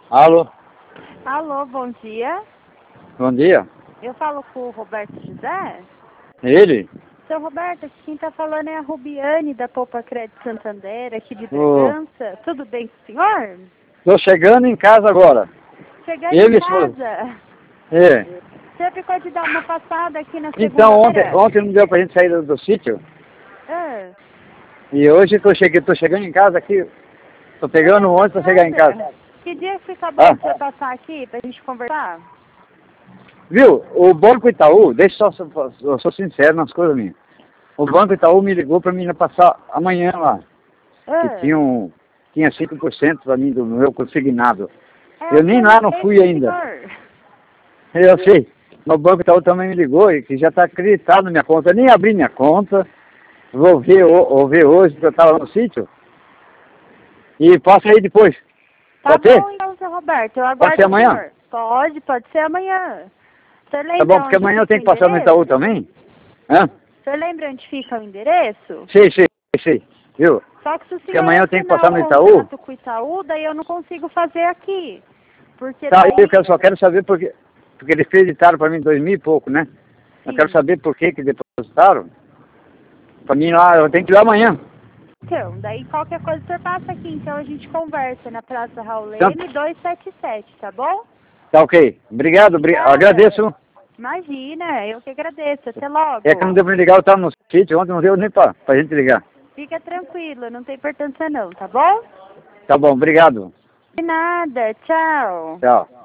Alô, Alô, bom dia. bom dia. Eu falo com o Roberto José. Ele? Seu Roberto, aqui quem está falando é a Rubiane da Poupa Crédito Santander, aqui de Ô, Bragança. Tudo bem com o senhor? tô chegando em casa agora. Chegando Eu e em minha esposa. casa. É. Você ficou de dar uma passada aqui na Então, segunda-feira? ontem não deu pra gente sair do sítio. Ah, E hoje tô chegando em casa aqui. Tô pegando o ônibus pra chegar em casa. que dia fica bom Ah, pra você passar aqui pra gente conversar? viu? O Banco Itaú, eu sou sincero nas coisas minhas. O Banco Itaú me ligou pra mim passar amanhã lá. Que Ah, tinha 5% pra mim do meu consignado. é Eu o que nem eu lá não liguei fui pro ainda. senhor. Eu sei. O Banco Itaú também me ligou e que já está acreditado na minha conta. Eu nem abri minha conta. Vou ver hoje, porque eu estava no sítio. E passa aí depois. Tá Pode ser? bom então, seu Roberto, eu Pode ser aguardo o amanhã? senhor. Pode ser amanhã. O senhor Tá bom, lembra porque onde amanhã eu fica o tenho que passar no Itaú endereço? também. Hã? O senhor lembra onde fica o endereço? Sei. Viu? Só que se o Porque senhor amanhã eu tenho que assinar passar o no Itaú. contrato com o Itaú, daí eu não consigo fazer aqui. Porque Tá, daí, só quero saber porque eles acreditaram para mim 2.000 e pouco, né? Eu quero sim. saber por que depositaram. Para mim lá, eu tenho que ir lá amanhã. Então, daí qualquer coisa o senhor passa aqui, então a gente conversa na Praça Raul Então, Leme 277, tá bom? tá ok. Obrigado, Obrigada. agradeço. Imagina, eu que agradeço. Até logo. É que não deu pra me ligar, eu estava no sítio, ontem não deu nem pra gente ligar. Fica tranquilo, não tem importância não, tá bom? Tá bom, obrigado. De nada, tchau. Tchau.